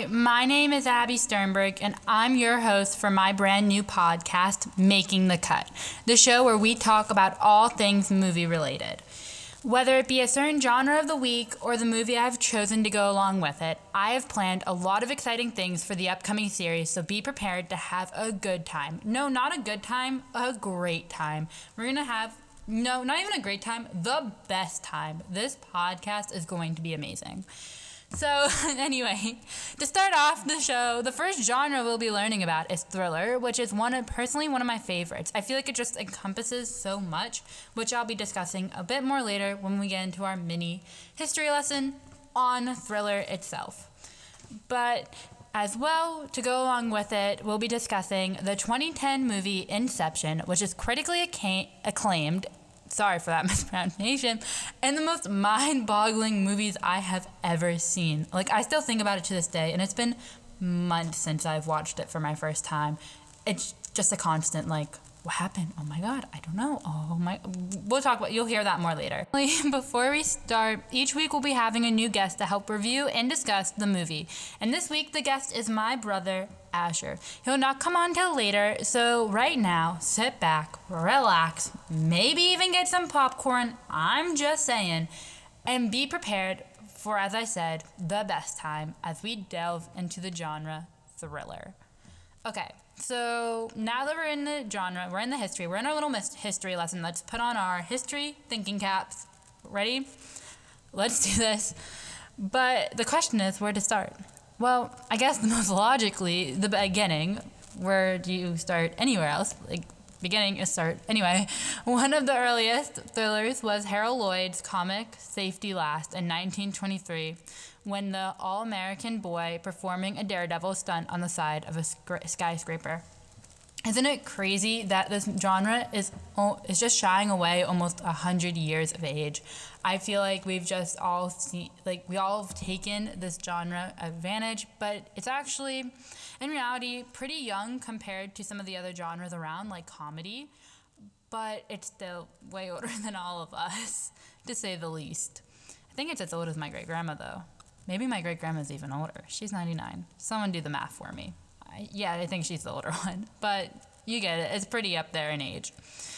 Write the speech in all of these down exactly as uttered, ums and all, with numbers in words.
my name is Abby Sternberg, and I'm your host for my brand new podcast, Making the Cut, the show where we talk about all things movie related. Whether it be a certain genre of the week or the movie I've chosen to go along with it, I have planned a lot of exciting things for the upcoming series, so be prepared to have a good time. No, not a good time, a great time. We're going to have, no, not even a great time, the best time. This podcast is going to be amazing. So, anyway, to start off the show, the first genre we'll be learning about is thriller, which is one of, personally one of my favorites. I feel like it just encompasses so much, which I'll be discussing a bit more later when we get into our mini history lesson on thriller itself. But as well, to go along with it, we'll be discussing the twenty ten movie Inception, which is critically acca- acclaimed. Sorry for that mispronunciation, and the most mind-boggling movies I have ever seen. Like, I still think about it to this day, and it's been months since I've watched it for my first time. It's just a constant, like, what happened? Oh my god, I don't know. Oh my, we'll talk about, you'll hear that more later. Before we start, each week we'll be having a new guest to help review and discuss the movie. And this week, the guest is my brother, Asher. He'll not come on till later, so right now, sit back, relax, maybe even get some popcorn, I'm just saying, and be prepared for, as I said, the best time as we delve into the genre thriller. Okay, so now that we're in the genre, we're in the history, we're in our little history lesson, let's put on our history thinking caps. Ready? Let's do this. But the question is, where to start? Well, I guess the most logically, the beginning. Where do you start anywhere else? Like, beginning is start. Anyway, one of the earliest thrillers was Harold Lloyd's comic Safety Last in nineteen twenty-three, when the all-American boy performing a daredevil stunt on the side of a skyscraper. Isn't it crazy that this genre is is just shying away almost a hundred years of age? I feel like we've just all see, like we all have taken this genre advantage, but it's actually, in reality, pretty young compared to some of the other genres around, like comedy. But it's still way older than all of us, to say the least. I think it's as old as my great grandma, though. Maybe my great grandma's even older. She's ninety-nine. Someone do the math for me. I, yeah, I think she's the older one, but you get it. It's pretty up there in age.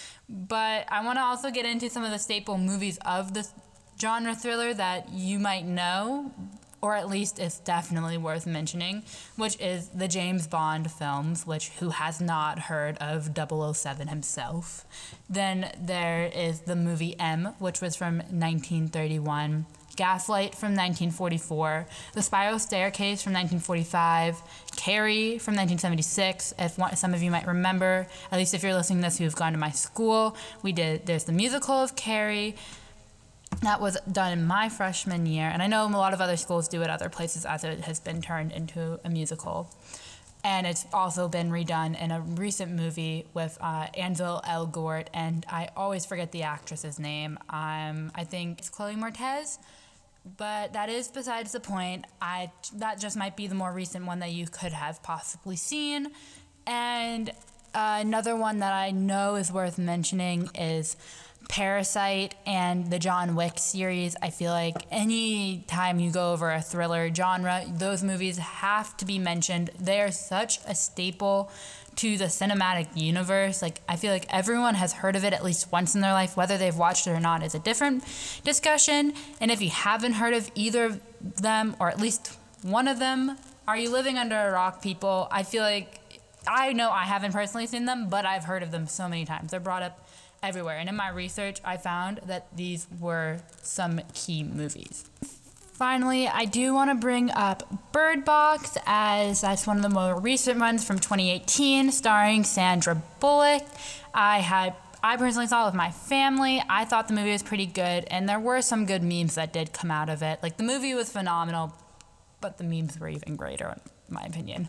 But I want to also get into some of the staple movies of the genre thriller that you might know, or at least it's definitely worth mentioning, which is the James Bond films, which who has not heard of double oh seven himself. Then there is the movie M, which was from nineteen thirty-one. Gaslight from nineteen forty-four, The Spiral Staircase from nineteen forty-five, Carrie from nineteen seventy-six, if one, some of you might remember, at least if you're listening to this who've gone to my school, we did, there's the musical of Carrie, that was done in my freshman year, and I know a lot of other schools do it other places as it has been turned into a musical. And it's also been redone in a recent movie with uh, Ansel Elgort, and I always forget the actress's name. Um, I think it's Chloe Moretz. But that is besides the point. I that just might be the more recent one that you could have possibly seen. And uh, another one that I know is worth mentioning is Parasite and the John Wick series. I feel like any time you go over a thriller genre, those movies have to be mentioned. They are such a staple to the cinematic universe. Like, I feel like everyone has heard of it at least once in their life. Whether they've watched it or not is a different discussion. And if you haven't heard of either of them, or at least one of them, are you living under a rock, people? I feel like, I know I haven't personally seen them, but I've heard of them so many times. They're brought up everywhere. And in my research, I found that these were some key movies. Finally, I do want to bring up Bird Box, as that's one of the more recent ones from twenty eighteen, starring Sandra Bullock. I had, I personally saw it with my family. I thought the movie was pretty good, and there were some good memes that did come out of it. Like, the movie was phenomenal, but the memes were even greater, in my opinion.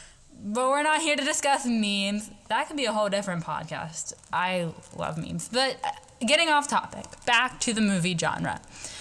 But we're not here to discuss memes. That could be a whole different podcast. I love memes. But getting off topic, back to the movie genre.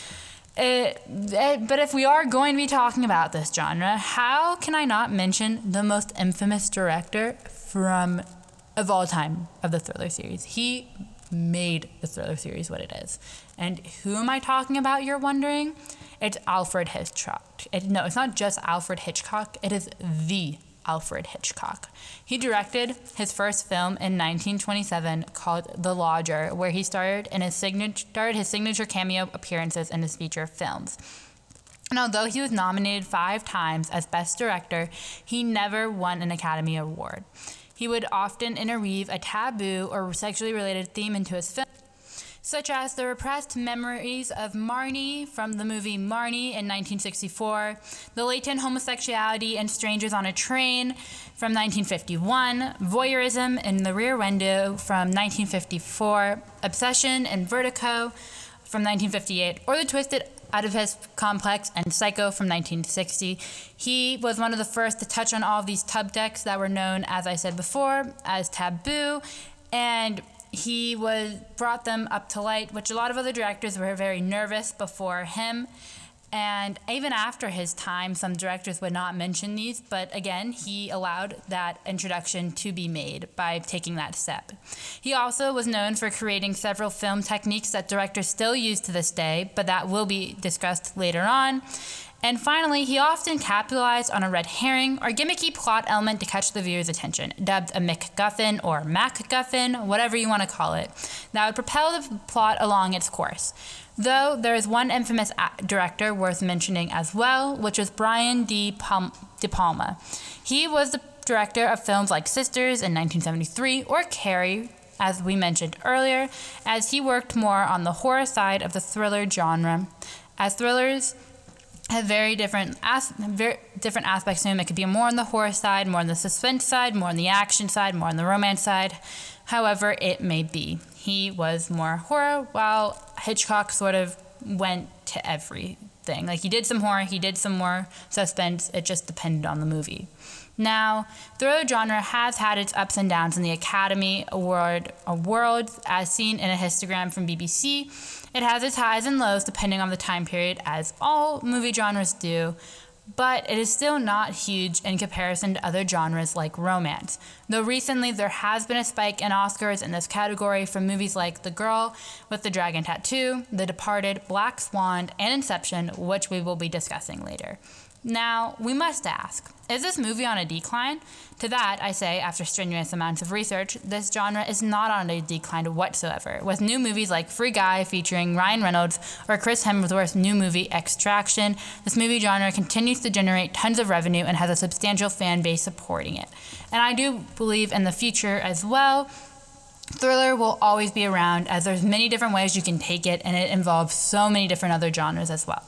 It, it, but if we are going to be talking about this genre, how can I not mention the most infamous director from of all time of the thriller series? He made the thriller series what it is. And who am I talking about, you're wondering? It's Alfred Hitchcock. It, no, it's not just Alfred Hitchcock. It is the Alfred Hitchcock. He directed his first film in nineteen twenty-seven called The Lodger, where he starred in his signature started his signature cameo appearances in his feature films. And although he was nominated five times as Best Director, he never won an Academy Award. He would often interweave a taboo or sexually related theme into his film, such as the repressed memories of Marnie from the movie Marnie in nineteen sixty-four, the latent homosexuality in Strangers on a Train from nineteen fifty-one, voyeurism in The Rear Window from nineteen fifty-four, obsession in Vertigo from nineteen fifty-eight, or the twisted Oedipus complex and Psycho from nineteen sixty. He was one of the first to touch on all of these subtexts that were known, as I said before, as taboo, and he was brought them up to light, which a lot of other directors were very nervous before him. And even after his time, some directors would not mention these, but again, he allowed that introduction to be made by taking that step. He also was known for creating several film techniques that directors still use to this day, but that will be discussed later on. And finally, he often capitalized on a red herring or gimmicky plot element to catch the viewer's attention, dubbed a MacGuffin or MacGuffin, whatever you want to call it, that would propel the plot along its course. Though there is one infamous director worth mentioning as well, which was Brian De, Palma. De Palma. He was the director of films like Sisters in nineteen seventy-three or Carrie, as we mentioned earlier, as he worked more on the horror side of the thriller genre. As thrillers have very different as- very different aspects to him. It could be more on the horror side, more on the suspense side, more on the action side, more on the romance side. However it may be. He was more horror, while Hitchcock sort of went to everything. Like, he did some horror, he did some more suspense. It just depended on the movie. Now, thriller genre has had its ups and downs in the Academy Award awards, as seen in a histogram from B B C. It has its highs and lows depending on the time period, as all movie genres do, but it is still not huge in comparison to other genres like romance. Though recently there has been a spike in Oscars in this category from movies like The Girl with the Dragon Tattoo, The Departed, Black Swan, and Inception, which we will be discussing later. Now, we must ask, is this movie on a decline? To that, I say, after strenuous amounts of research, this genre is not on a decline whatsoever, with new movies like Free Guy featuring Ryan Reynolds or Chris Hemsworth's new movie Extraction. This movie genre continues to generate tons of revenue and has a substantial fan base supporting it. And I do believe in the future as well, thriller will always be around, as there's many different ways you can take it, and it involves so many different other genres as well.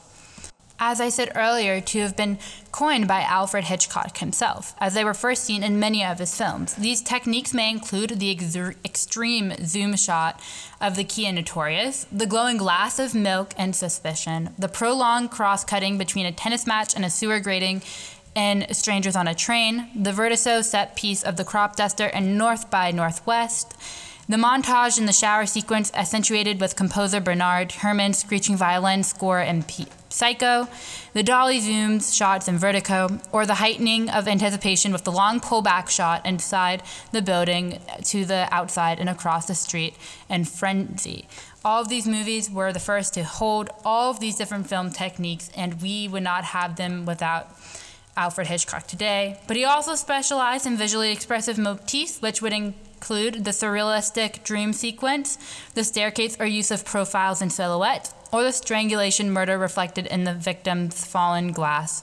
As I said earlier, to have been coined by Alfred Hitchcock himself, as they were first seen in many of his films. These techniques may include the ex- extreme zoom shot of The Key and Notorious, the glowing glass of milk and Suspicion, the prolonged cross-cutting between a tennis match and a sewer grating in Strangers on a Train, the vertigo set piece of the crop duster in North by Northwest, the montage in the shower sequence accentuated with composer Bernard Herrmann's screeching violin score in P- Psycho, the dolly zooms shots in Vertigo, or the heightening of anticipation with the long pullback shot inside the building to the outside and across the street in Frenzy. All of these movies were the first to hold all of these different film techniques, and we would not have them without Alfred Hitchcock today. But he also specialized in visually expressive motifs, which would include the surrealistic dream sequence, the staircase or use of profiles and silhouettes, or the strangulation murder reflected in the victim's fallen glass,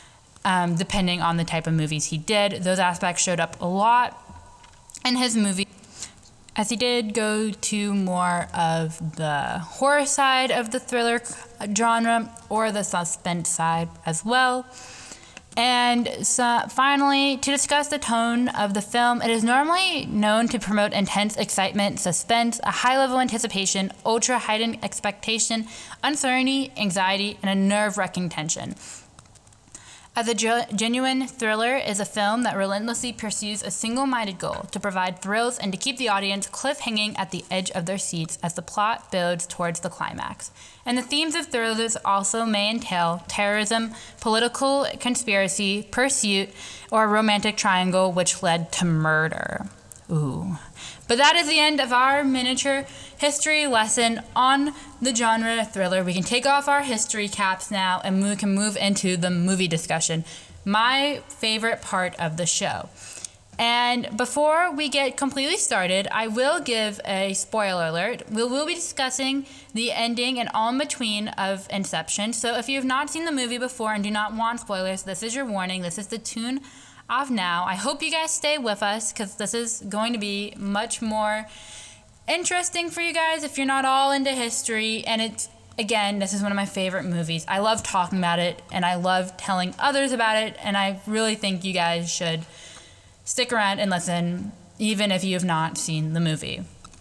um, depending on the type of movies he did. Those aspects showed up a lot in his movie, as he did go to more of the horror side of the thriller genre, or the suspense side as well. And so finally, to discuss the tone of the film, it is normally known to promote intense excitement, suspense, a high level anticipation, ultra heightened expectation, uncertainty, anxiety, and a nerve-wracking tension. As a ge- genuine thriller is a film that relentlessly pursues a single-minded goal to provide thrills and to keep the audience cliff-hanging at the edge of their seats as the plot builds towards the climax. And the themes of thrillers also may entail terrorism, political conspiracy, pursuit, or a romantic triangle which led to murder. Ooh. But that is the end of our miniature history lesson on the genre thriller. We can take off our history caps now and we can move into the movie discussion, my favorite part of the show. And before we get completely started, I will give a spoiler alert. We will be discussing the ending and all in between of Inception. So if you have not seen the movie before and do not want spoilers, this is your warning. This is the tune off now. I hope you guys stay with us because this is going to be much more interesting for you guys if you're not all into history. And it's, again, this is one of my favorite movies. I love talking about it and I love telling others about it. And I really think you guys should stick around and listen, even if you have not seen the movie.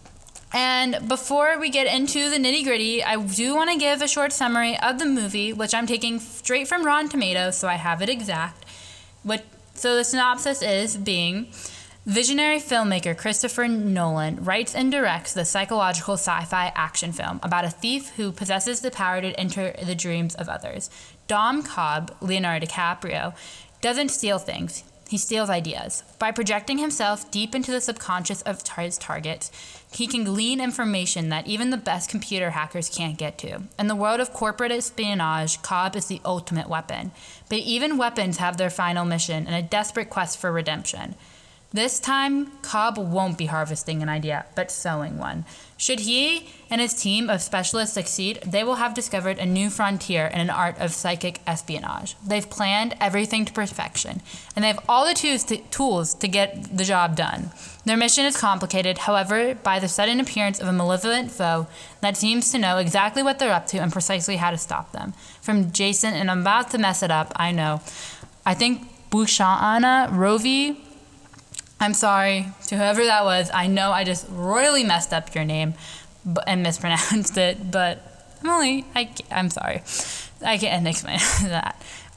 And before we get into the nitty-gritty, I do want to give a short summary of the movie, which I'm taking straight from Rotten Tomatoes, so I have it exact. What, so the synopsis is being, visionary filmmaker Christopher Nolan writes and directs the psychological sci-fi action film about a thief who possesses the power to enter the dreams of others. Dom Cobb, Leonardo DiCaprio, doesn't steal things. He steals ideas. By projecting himself deep into the subconscious of his targets, he can glean information that even the best computer hackers can't get to. In the world of corporate espionage, Cobb is the ultimate weapon. But even weapons have their final mission and a desperate quest for redemption. This time, Cobb won't be harvesting an idea, but sowing one. Should he and his team of specialists succeed, they will have discovered a new frontier in an art of psychic espionage. They've planned everything to perfection, and they have all the tools to, tools to get the job done. Their mission is complicated, however, by the sudden appearance of a malevolent foe that seems to know exactly what they're up to and precisely how to stop them. From Jason, and I'm about to mess it up, I know. I think Bushana Rovi, I'm sorry to whoever that was. I know I just royally messed up your name and mispronounced it, but I'm only, I, I'm sorry. I can't explain that.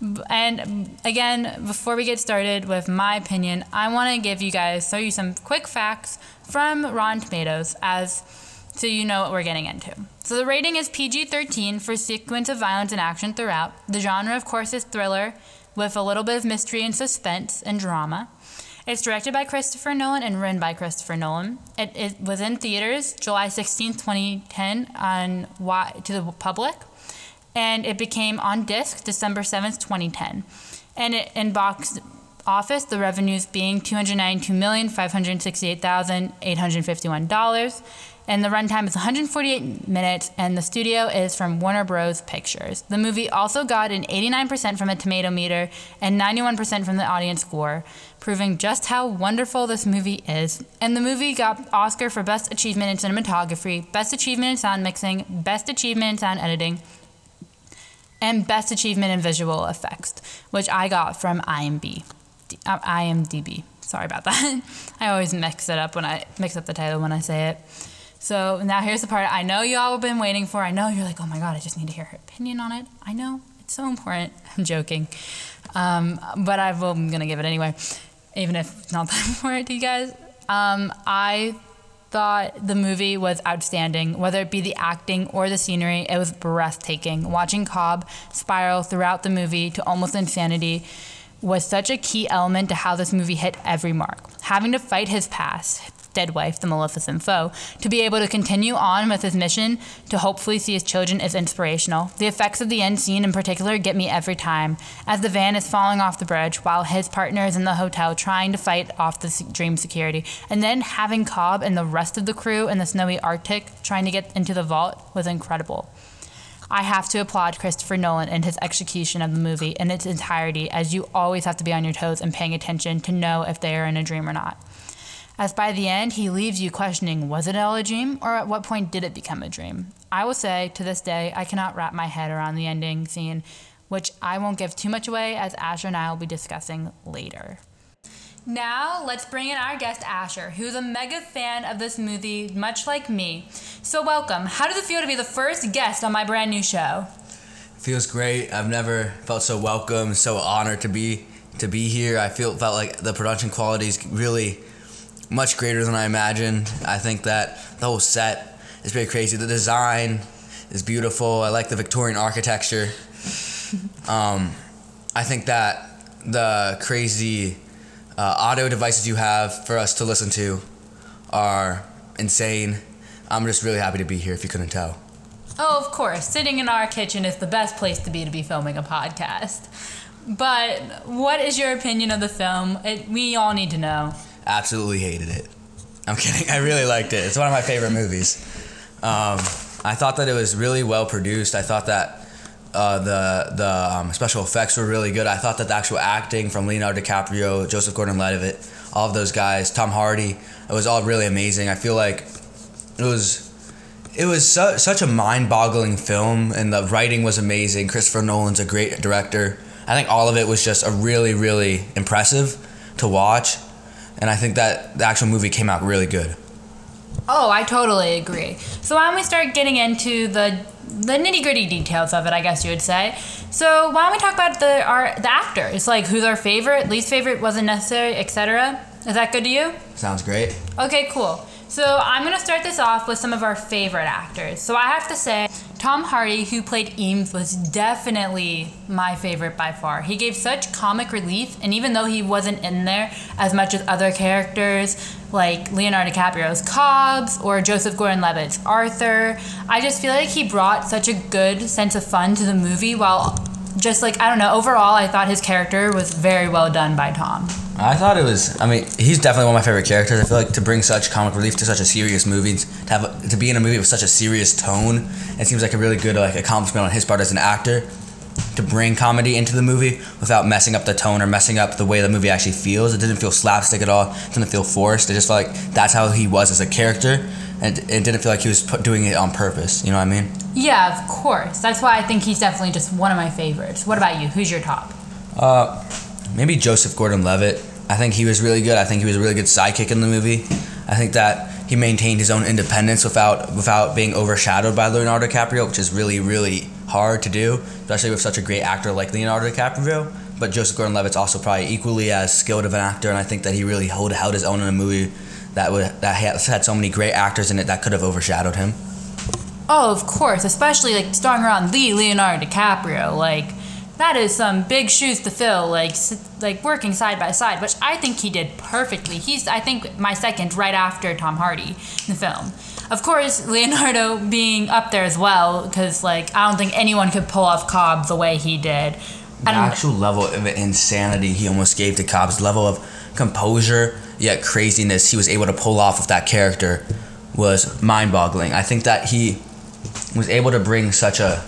And again, before we get started with my opinion, I want to give you guys, show you some quick facts from Rotten Tomatoes as so you know what we're getting into. So the rating is P G thirteen for sequence of violence and action throughout. The genre, of course, is thriller with a little bit of mystery and suspense and drama. It's directed by Christopher Nolan and written by Christopher Nolan. It, it was in theaters July sixteenth, twenty ten on y, to the public, and it became on disc December seventh, twenty ten. And it, in box office, the revenues being two hundred ninety-two million, five hundred sixty-eight thousand, eight hundred fifty-one dollars. And the runtime is one hundred forty-eight minutes, and the studio is from Warner Bros. Pictures. The movie also got an eighty-nine percent from a tomato meter and ninety-one percent from the audience score, proving just how wonderful this movie is. And the movie got Oscar for Best Achievement in Cinematography, Best Achievement in Sound Mixing, Best Achievement in Sound Editing, and Best Achievement in Visual Effects, which I got from I M D B. Uh, I M D B. Sorry about that. I always mix it up when I mix up the title when I say it. So now here's the part I know you all have been waiting for. I know you're like, oh my God, I just need to hear her opinion on it. I know, it's so important. I'm joking. Um, but I will, I'm going to give it anyway, even if it's not that important to you guys. Um, I thought the movie was outstanding, whether it be the acting or the scenery. It was breathtaking. Watching Cobb spiral throughout the movie to almost insanity was such a key element to how this movie hit every mark. Having to fight his past, dead wife, the Maleficent foe, to be able to continue on with his mission to hopefully see his children is inspirational. The effects of the end scene in particular get me every time, as the van is falling off the bridge while his partner is in the hotel trying to fight off the dream security, and then having Cobb and the rest of the crew in the snowy Arctic trying to get into the vault was incredible. I have to applaud Christopher Nolan and his execution of the movie in its entirety, as you always have to be on your toes and paying attention to know if they are in a dream or not. As by the end, he leaves you questioning, was it all a dream, or at what point did it become a dream? I will say, to this day, I cannot wrap my head around the ending scene, which I won't give too much away, as Asher and I will be discussing later. Now, let's bring in our guest, Asher, who's a mega fan of this movie, much like me. So welcome. How does it feel to be the first guest on my brand new show? Feels great. I've never felt so welcome, so honored to be to be here. I feel felt like the production quality is really much greater than I imagined. I think that the whole set is pretty crazy. The design is beautiful. I like the Victorian architecture. um, I think that the crazy uh, audio devices you have for us to listen to are insane. I'm just really happy to be here if you couldn't tell. Oh, of course. Sitting in our kitchen is the best place to be to be filming a podcast. But what is your opinion of the film? It, we all need to know. Absolutely hated it. I'm kidding. I really liked it. It's one of my favorite movies. Um, I thought that it was really well produced. I thought that uh, the the um, special effects were really good. I thought that the actual acting from Leonardo DiCaprio, Joseph Gordon-Levitt, all of those guys, Tom Hardy, it was all really amazing. I feel like it was it was su- such a mind-boggling film, and the writing was amazing. Christopher Nolan's a great director. I think all of it was just a really, really impressive to watch, and I think that the actual movie came out really good. Oh, I totally agree. So why don't we start getting into the the nitty gritty details of it, I guess you would say. So why don't we talk about the our the actors, like who's our favorite, least favorite, wasn't necessary, et cetera. Is that good to you? Sounds great. Okay, cool. So I'm gonna start this off with some of our favorite actors. So I have to say, Tom Hardy, who played Eames, was definitely my favorite by far. He gave such comic relief, and even though he wasn't in there as much as other characters like Leonardo DiCaprio's Cobbs or Joseph Gordon-Levitt's Arthur, I just feel like he brought such a good sense of fun to the movie while just like, I don't know, overall I thought his character was very well done by Tom. I thought it was. I mean, he's definitely one of my favorite characters. I feel like to bring such comic relief to such a serious movie, to have to be in a movie with such a serious tone, it seems like a really good like accomplishment on his part as an actor, to bring comedy into the movie without messing up the tone or messing up the way the movie actually feels. It didn't feel slapstick at all. It didn't feel forced. It just felt like that's how he was as a character, and it didn't feel like he was put, doing it on purpose. You know what I mean? Yeah, of course. That's why I think he's definitely just one of my favorites. What about you? Who's your top? Uh, maybe Joseph Gordon-Levitt. I think he was really good. I think he was a really good sidekick in the movie. I think that he maintained his own independence without without being overshadowed by Leonardo DiCaprio, which is really, really hard to do, especially with such a great actor like Leonardo DiCaprio. But Joseph Gordon-Levitt's also probably equally as skilled of an actor, and I think that he really held, held his own in a movie that would that had so many great actors in it that could have overshadowed him. Oh, of course, especially like starring around the Leonardo DiCaprio. Like, that is some big shoes to fill, like like working side by side, which I think he did perfectly. He's, I think, my second right after Tom Hardy in the film. Of course, Leonardo being up there as well, because like I don't think anyone could pull off Cobb the way he did. The actual level of insanity he almost gave to Cobb's level of composure yet craziness he was able to pull off with that character was mind-boggling. I think that he was able to bring such a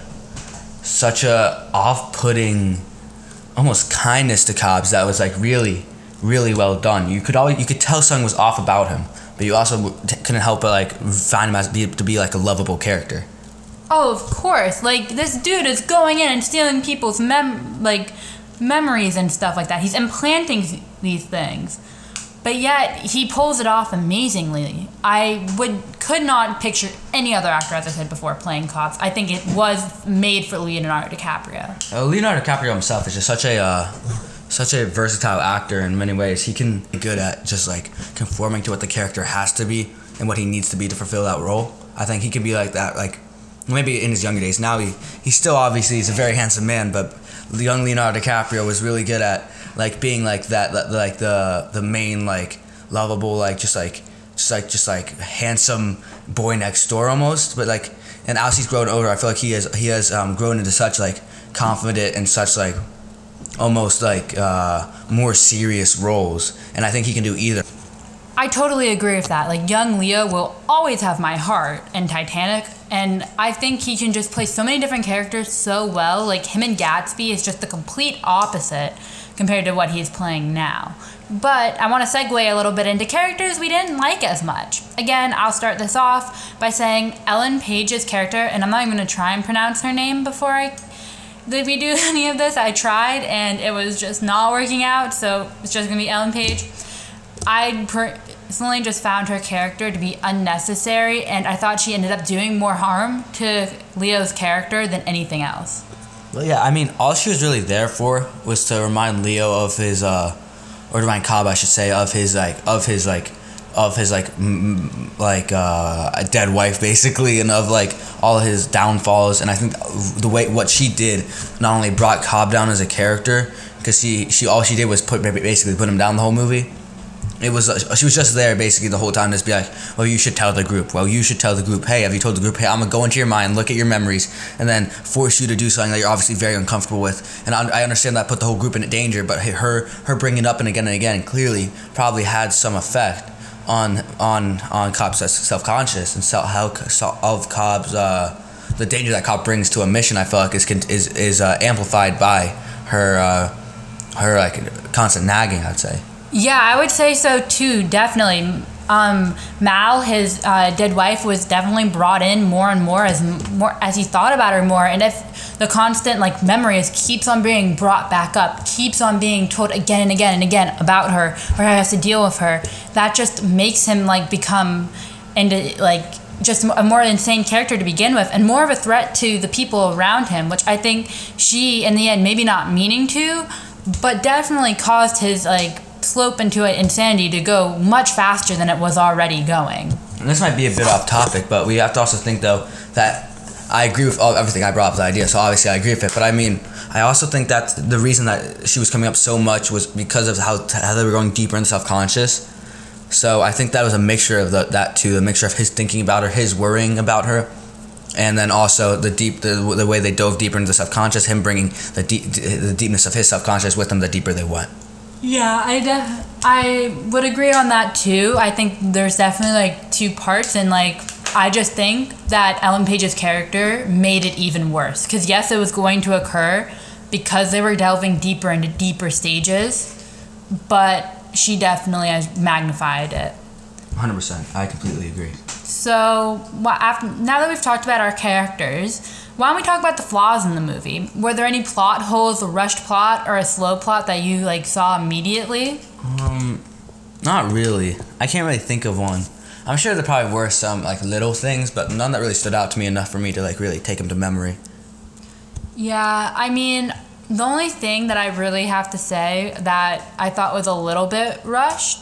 such a off-putting almost kindness to Cobbs that was like really, really well done. You could always you could tell something was off about him, but you also t- couldn't help but like find him as be, to be like a lovable character. Oh, of course. Like, this dude is going in and stealing people's mem like memories and stuff like that. He's implanting th- these things. But yet he pulls it off amazingly. I would could not picture any other actor, as I said before, playing Cobbs. I think it was made for Leonardo DiCaprio. Uh, Leonardo DiCaprio himself is just such a uh, such a versatile actor in many ways. He can be good at just like conforming to what the character has to be and what he needs to be to fulfill that role. I think he can be like that, like maybe in his younger days. Now he he still obviously he's a very handsome man, but the young Leonardo DiCaprio was really good at like being like that, like the the main like lovable like just like just like just like handsome boy next door almost. But like, and as he's grown older, I feel like he has he has um, grown into such like confident and such like almost like uh, more serious roles, and I think he can do either. I totally agree with that. Like, young Leo will always have my heart in Titanic, and I think he can just play so many different characters so well. Like, him in Gatsby is just the complete opposite compared to what he's playing now. But I want to segue a little bit into characters we didn't like as much. Again, I'll start this off by saying Ellen Page's character, and I'm not even going to try and pronounce her name before I if we do any of this. I tried, and it was just not working out, so it's just going to be Ellen Page. I personally just found her character to be unnecessary, and I thought she ended up doing more harm to Leo's character than anything else. Well, yeah, I mean, all she was really there for was to remind Leo of his, uh, or to remind Cobb, I should say, of his like, of his like, of his like, m- like uh, a dead wife, basically, and of like all his downfalls. And I think the way what she did not only brought Cobb down as a character, because she she all she did was put basically put him down the whole movie. it was uh, she was just there basically the whole time, just be like, well, you should tell the group. Well, you should tell the group. Hey, have you told the group? Hey, I'm gonna go into your mind, look at your memories, and then force you to do something that you're obviously very uncomfortable with. And I, I understand that put the whole group in danger, but her her bringing it up and again and again clearly probably had some effect on on on Cobb's self-conscious and self how of Cobb's uh, the danger that Cobb brings to a mission. I feel like is is is uh, amplified by her uh, her like constant nagging, I'd say. Yeah, I would say so too, definitely. Um, Mal, his uh, dead wife, was definitely brought in more and more as more as he thought about her more. And if the constant like memories keeps on being brought back up, keeps on being told again and again and again about her, or how he has to deal with her, that just makes him like become into like just a more insane character to begin with, and more of a threat to the people around him, which I think she, in the end, maybe not meaning to, but definitely caused his like slope into insanity to go much faster than it was already going. And this might be a bit off topic, but we have to also think though that I agree with all, everything I brought up the idea, so obviously I agree with it, but I mean I also think that the reason that she was coming up so much was because of how, how they were going deeper into self-conscious. So I think that was a mixture of the, that too, a mixture of his thinking about her, his worrying about her, and then also the deep the, the way they dove deeper into the self-conscious, him bringing the deep the deepness of his self-conscious with him the deeper they went. Yeah, I def- I would agree on that too. I think there's definitely like two parts, and like I just think that Ellen Page's character made it even worse. Because yes, it was going to occur because they were delving deeper into deeper stages, but she definitely has magnified it. one hundred percent. I completely agree. So well, after now that we've talked about our characters, why don't we talk about the flaws in the movie? Were there any plot holes, a rushed plot, or a slow plot that you like saw immediately? Um, not really. I can't really think of one. I'm sure there probably were some like little things, but none that really stood out to me enough for me to like really take them to memory. Yeah, I mean, the only thing that I really have to say that I thought was a little bit rushed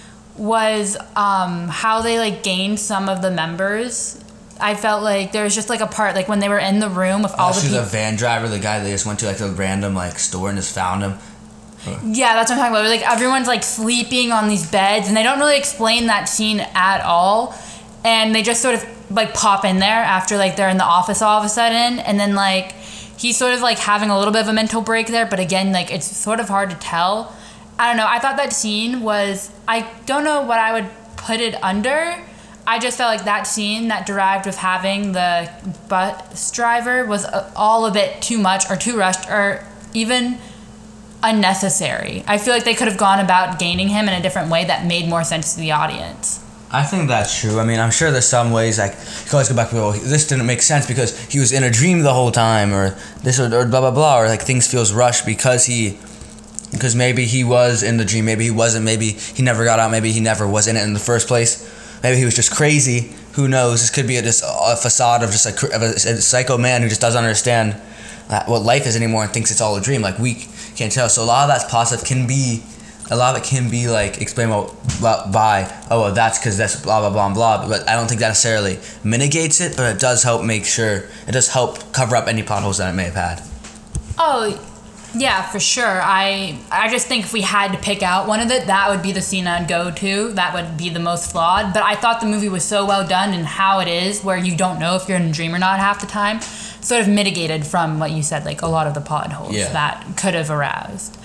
was um, how they like gained some of the members. I felt like there was just like a part like when they were in the room with all oh, the she was people. a van driver, the guy that just went to like a random like store and just found him. Yeah, that's what I'm talking about. Like everyone's like sleeping on these beds, and they don't really explain that scene at all, and they just sort of like pop in there after like they're in the office all of a sudden, and then like he's sort of like having a little bit of a mental break there, but again like it's sort of hard to tell. I don't know. I thought that scene was, I don't know what I would put it under. I just felt like that scene that derived with having the bus driver was all a bit too much or too rushed or even unnecessary. I feel like they could have gone about gaining him in a different way that made more sense to the audience. I think that's true. I mean, I'm sure there's some ways like you can always go back to, well, this didn't make sense because he was in a dream the whole time, or this or, or blah blah blah, or like things feels rushed because he because maybe he was in the dream, maybe he wasn't, maybe he never got out, maybe he never was in it in the first place, maybe he was just crazy. Who knows? This could be a, just a facade of just a, of a, a psycho man who just doesn't understand what life is anymore and thinks it's all a dream. Like we can't tell. So a lot of that's positive can be, a lot of it can be like explained by, oh, well, that's because that's blah blah blah blah. But I don't think that necessarily mitigates it, but it does help make sure, it does help cover up any potholes that it may have had. Oh, yeah, for sure. I I just think if we had to pick out one of it, that would be the scene I'd go to. That would be the most flawed. But I thought the movie was so well done and how it is, where you don't know if you're in a dream or not half the time, sort of mitigated from what you said, like a lot of the potholes yeah. that could have aroused.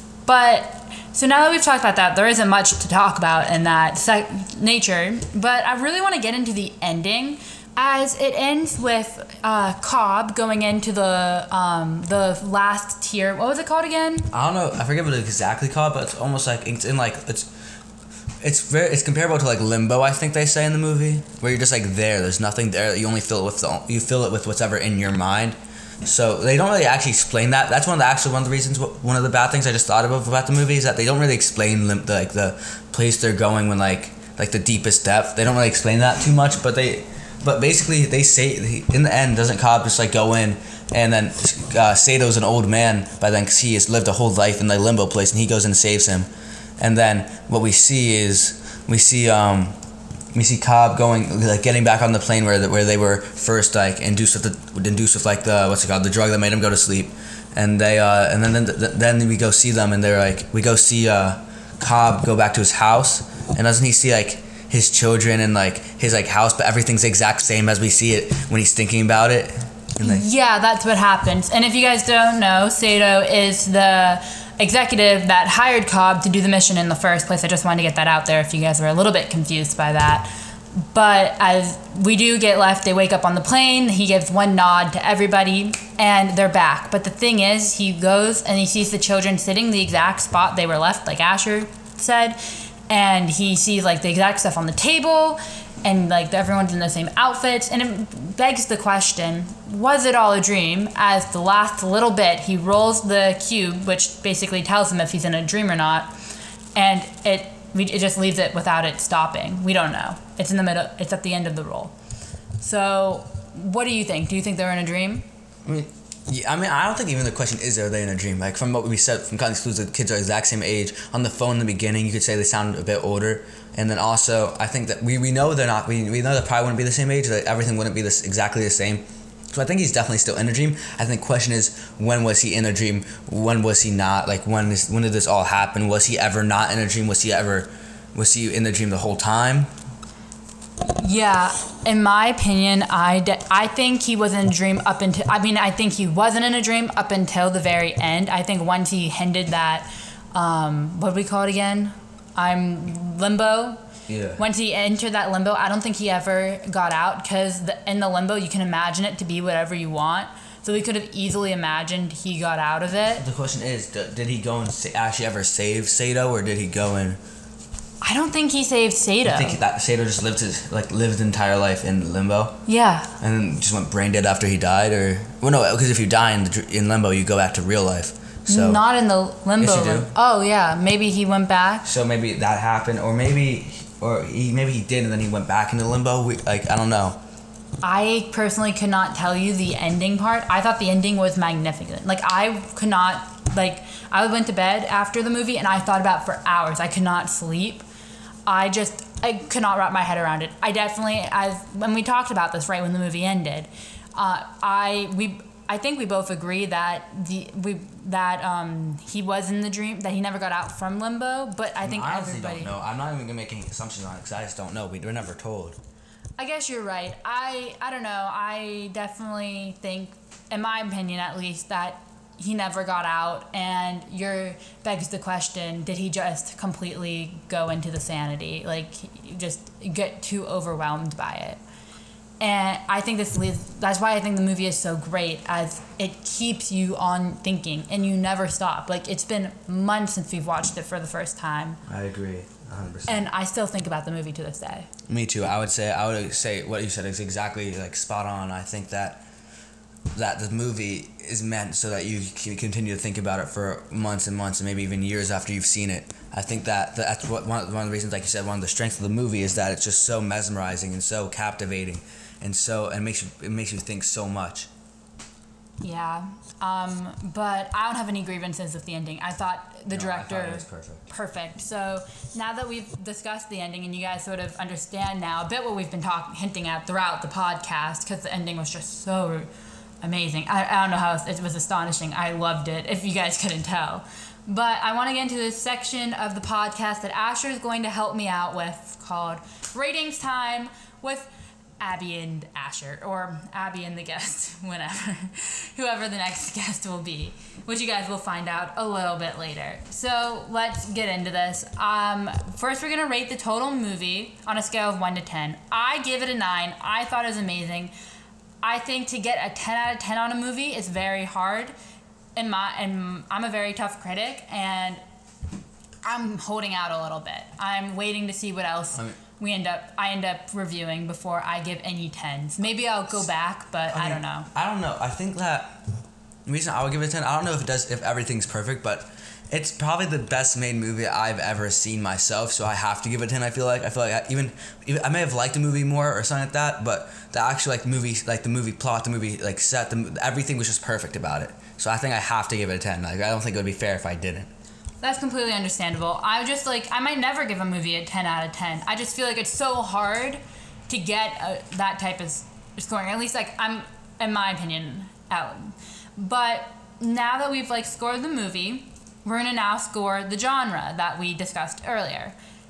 But so now that we've talked about that, there isn't much to talk about in that sec- nature. But I really want to get into the ending, as it ends with uh, Cobb going into the um, the last tier. What was it called again? I don't know. I forget what it's exactly called, but it's almost like it's in like it's it's very it's comparable to like limbo. I think they say in the movie, where you're just like there. There's nothing there. You only fill it with the, you fill it with whatever in your mind. So they don't really actually explain that. That's one of the actually one of the reasons. One of the bad things I just thought of about the movie is that they don't really explain lim- the, like the place they're going when like like the deepest depth. They don't really explain that too much, but they. But basically, they say in the end, doesn't Cobb just like go in, and then uh, Sato's an old man by then because he has lived a whole life in the limbo place, and he goes and saves him. And then what we see is we see um we see Cobb going like getting back on the plane where the, where they were first like induced with the induced with like the what's it called the drug that made him go to sleep, and they uh and then then then we go see them and they're like we go see uh Cobb go back to his house, and doesn't he see like his children and like his like house, but everything's the exact same as we see it when he's thinking about it? And, like, yeah, that's what happens. And if you guys don't know, Sato is the executive that hired Cobb to do the mission in the first place. I just wanted to get that out there if you guys were a little bit confused by that. But as we do get left, they wake up on the plane, he gives one nod to everybody, and they're back. But the thing is, he goes and he sees the children sitting the exact spot they were left, like Asher said, and he sees like the exact stuff on the table, and like everyone's in the same outfits, and it begs the question, was it all a dream? As the last little bit, he rolls the cube, which basically tells him if he's in a dream or not, and it We, it just leaves it without it stopping. We don't know. It's in the middle. It's at the end of the roll. So, what do you think? Do you think they're in a dream? I mean, yeah, I mean, I don't think even the question is, are they in a dream? Like, from what we said, from Cotton Clues, the kids are the exact same age. On the phone in the beginning, you could say they sound a bit older. And then also, I think that we, we know they're not, we, we know they probably wouldn't be the same age, that everything wouldn't be this, exactly the same. So I think he's definitely still in a dream. I think the question is, when was he in a dream? When was he not? Like, when is when did this all happen? Was he ever not in a dream? Was he ever, was he in the dream the whole time? Yeah, in my opinion, I, de- I think he was in a dream up until, I mean, I think he wasn't in a dream up until the very end. I think once he ended that, um, what do we call it again? I'm limbo. Yeah. Once he entered that limbo, I don't think he ever got out, because in the limbo, you can imagine it to be whatever you want. So we could have easily imagined he got out of it. The question is, did he go and sa- actually ever save Sato, or did he go and... I don't think he saved Sato. I think that Sato just lived his like lived his entire life in limbo. Yeah. And then just went brain dead after he died, or well, no, because if you die in the, dr- in limbo, you go back to real life. So not in the limbo. Yes, you do. lim- Oh yeah, maybe he went back. So maybe that happened, or maybe, or he maybe he did, and then he went back into limbo. We, like I don't know. I personally could not tell you the ending part. I thought the ending was magnificent. Like I could not like I went to bed after the movie and I thought about it for hours. I could not sleep. I just I could not wrap my head around it. I definitely, as when we talked about this right when the movie ended, uh, I we I think we both agree that the we that um he was in the dream, that he never got out from limbo. But I think I honestly everybody. don't know. I'm not even gonna make any assumptions on it because I just don't know. We were never told. I guess you're right. I I don't know. I definitely think, in my opinion at least, that he never got out, and your begs the question, did he just completely go into the sanity, like just get too overwhelmed by it? And I think this leads, that's why I think the movie is so great, as it keeps you on thinking and you never stop. Like it's been months since we've watched it for the first time, I agree, one hundred percent. and I still think about the movie to this day. Me too. I would say I would say what you said is exactly like spot on. I think that that the movie is meant so that you can continue to think about it for months and months and maybe even years after you've seen it. I think that that's what one of, one of the reasons, like you said, one of the strengths of the movie is that it's just so mesmerizing and so captivating, and so and makes you it makes you think so much. Yeah, um, but I don't have any grievances with the ending. I thought the No, I director thought it was perfect. perfect. So now that we've discussed the ending and you guys sort of understand now a bit what we've been talking, hinting at throughout the podcast, because the ending was just so amazing. I, I don't know how else, it was astonishing. I loved it, if you guys couldn't tell. But I want to get into this section of the podcast that Asher is going to help me out with, called Ratings Time with Abby and Asher, or Abby and the guest, whenever, whoever the next guest will be, which you guys will find out a little bit later. So let's get into this. Um, first, we're gonna rate the total movie on a scale of one to ten. I give it a nine. I thought it was amazing. I think to get a ten out of ten on a movie is very hard. In my, and I'm a very tough critic, and I'm holding out a little bit. I'm waiting to see what else. I mean, we end up I end up reviewing before I give any tens. Maybe I'll go back, but I, mean, I don't know. I don't know. I think that the reason I would give it a ten, I don't know if it does if everything's perfect, but it's probably the best made movie I've ever seen myself, so I have to give it a ten. I feel like I feel like I, even, even I may have liked the movie more or something like that, but the actual like movie like the movie plot, the movie like set, the everything was just perfect about it. So I think I have to give it a ten. Like I don't think it would be fair if I didn't. That's completely understandable. I just like I might never give a movie a ten out of ten. I just feel like it's so hard to get a, that type of scoring. At least like I'm, in my opinion, out. But now that we've like scored the movie, we're going to now score the genre that we discussed earlier.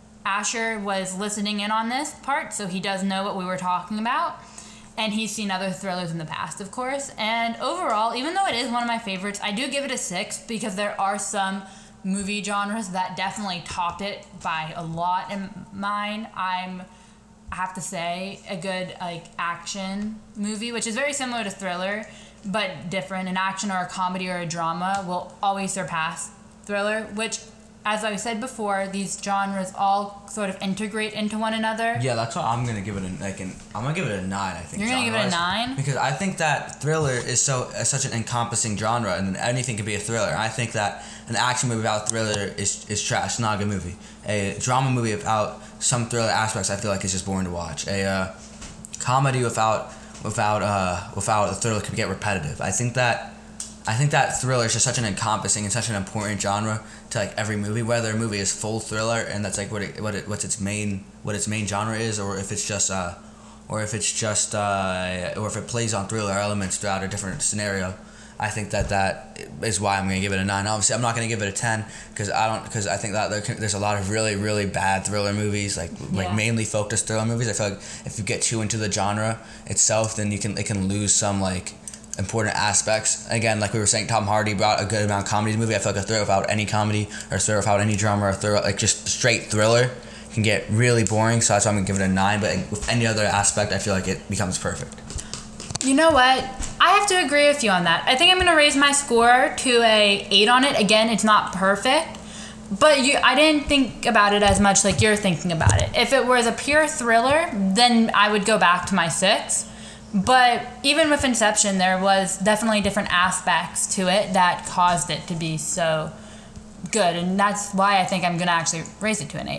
Asher was listening in on this part, so he does know what we were talking about. And he's seen other thrillers in the past, of course. And overall, even though it is one of my favorites, I do give it a six because there are some movie genres that definitely topped it by a lot in mine. I'm, I have to say, a good like action movie, which is very similar to thriller, but different. An action or a comedy or a drama will always surpass thriller, which, as I said before, these genres all sort of integrate into one another. Yeah, that's why I'm gonna give it a like an. I'm gonna give it a nine. I think. You're gonna give it a nine because I think that thriller is so uh, such an encompassing genre, and anything can be a thriller. I think that an action movie without thriller is is trash. It's not a good movie. A drama movie without some thriller aspects, I feel like is just boring to watch. A uh, comedy without without uh, without a thriller can get repetitive. I think that. I think that thriller is just such an encompassing and such an important genre to like every movie. Whether a movie is full thriller and that's like what it, what it, what's its main what its main genre is, or if it's just uh, or if it's just uh, or if it plays on thriller elements throughout a different scenario. I think that that is why I'm gonna give it a nine. Obviously, I'm not gonna give it a ten because I don't because I think that there can, there's a lot of really really bad thriller movies like yeah. like mainly focused thriller movies. I feel like if you get too into the genre itself, then you can it can lose some like. important aspects. Again, like we were saying, Tom Hardy brought a good amount of comedy to the movie. I feel like a thriller without any comedy or a thriller without any drama or a thriller, like just straight thriller can get really boring. So that's why I'm going to give it a nine. But with any other aspect, I feel like it becomes perfect. You know what? I have to agree with you on that. I think I'm going to raise my score to a eight on it. Again, it's not perfect. But you, I didn't think about it as much like you're thinking about it. If it was a pure thriller, then I would go back to my six. But even with Inception, there was definitely different aspects to it that caused it to be so good. And that's why I think I'm going to actually raise it to an eight.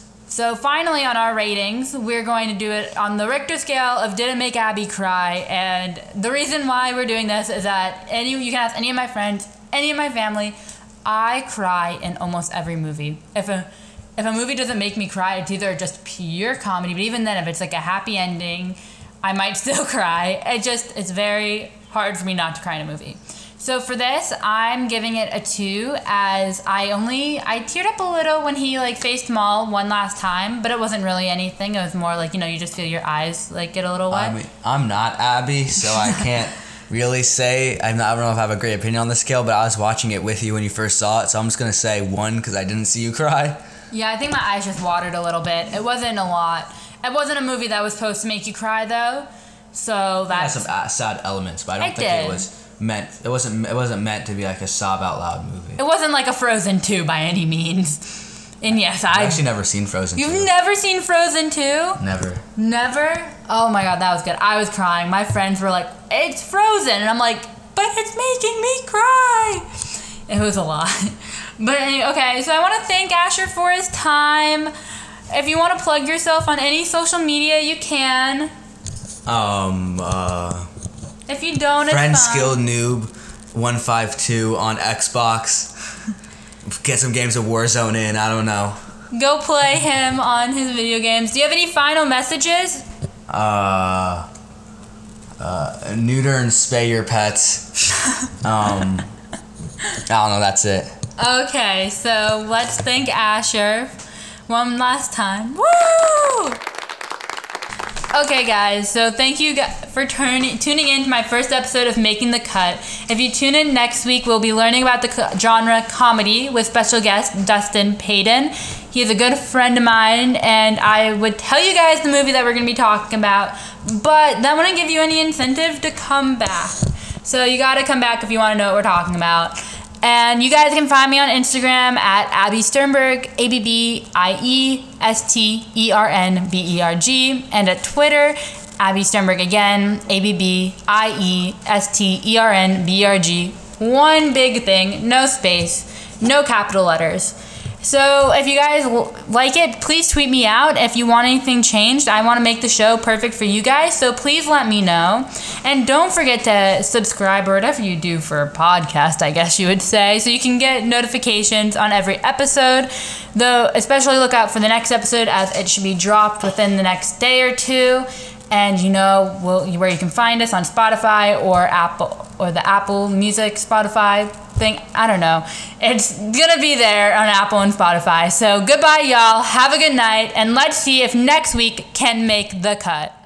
So finally on our ratings, we're going to do it on the Richter scale of did it make Abby cry? And the reason why we're doing this is that any you can ask any of my friends, any of my family, I cry in almost every movie. If a if a movie doesn't make me cry, it's either just pure comedy, but even then if it's like a happy ending, I might still cry. It just, it's very hard for me not to cry in a movie. So for this, I'm giving it a two as I only, I teared up a little when he like faced Maul one last time, but it wasn't really anything. It was more like, you know, you just feel your eyes like get a little wet. I mean, I'm not Abby, so I can't really say, I'm not, I don't know if I have a great opinion on the scale, but I was watching it with you when you first saw it, so I'm just going to say one because I didn't see you cry. Yeah, I think my eyes just watered a little bit. It wasn't a lot. It wasn't a movie that was supposed to make you cry, though. So that's it had some sad elements, but I don't it think did. it was meant. It wasn't. It wasn't meant to be like a sob out loud movie. It wasn't like a Frozen two by any means. And yes, I've I actually never seen Frozen. You've two. never seen Frozen two? Never. Never? Oh my god, that was good. I was crying. My friends were like, "It's Frozen," and I'm like, "But it's making me cry." It was a lot. But anyway, okay, so I want to thank Asher for his time. If you want to plug yourself on any social media, you can. Um, uh... If you don't, Friend it's fine. Skill Noob one five two on Xbox. Get some games of Warzone in, I don't know. Go play him on his video games. Do you have any final messages? Uh... Uh, neuter and spay your pets. um... I don't know, that's it. Okay, so let's thank Asher one last time. Woo! Okay, guys, so thank you for turning, tuning in to my first episode of Making the Cut. If you tune in next week, we'll be learning about the co- genre comedy with special guest Dustin Payton. He is a good friend of mine, and I would tell you guys the movie that we're going to be talking about, but that wouldn't give you any incentive to come back. So you got to come back if you want to know what we're talking about. And you guys can find me on Instagram at Abby Sternberg, A B B I E S T E R N B E R G, and at Twitter, Abby Sternberg again, A B B I E S T E R N B E R G. One big thing, no space, no capital letters. So if you guys like it, please tweet me out. If you want anything changed, I want to make the show perfect for you guys, so please let me know. And don't forget to subscribe or whatever you do for a podcast, I guess you would say, so you can get notifications on every episode. Though, especially look out for the next episode as it should be dropped within the next day or two. And you know well, where you can find us on Spotify or Apple or the Apple Music Spotify thing. I don't know. It's gonna be there on Apple and Spotify. So goodbye, y'all. Have a good night, and let's see if next week can make the cut.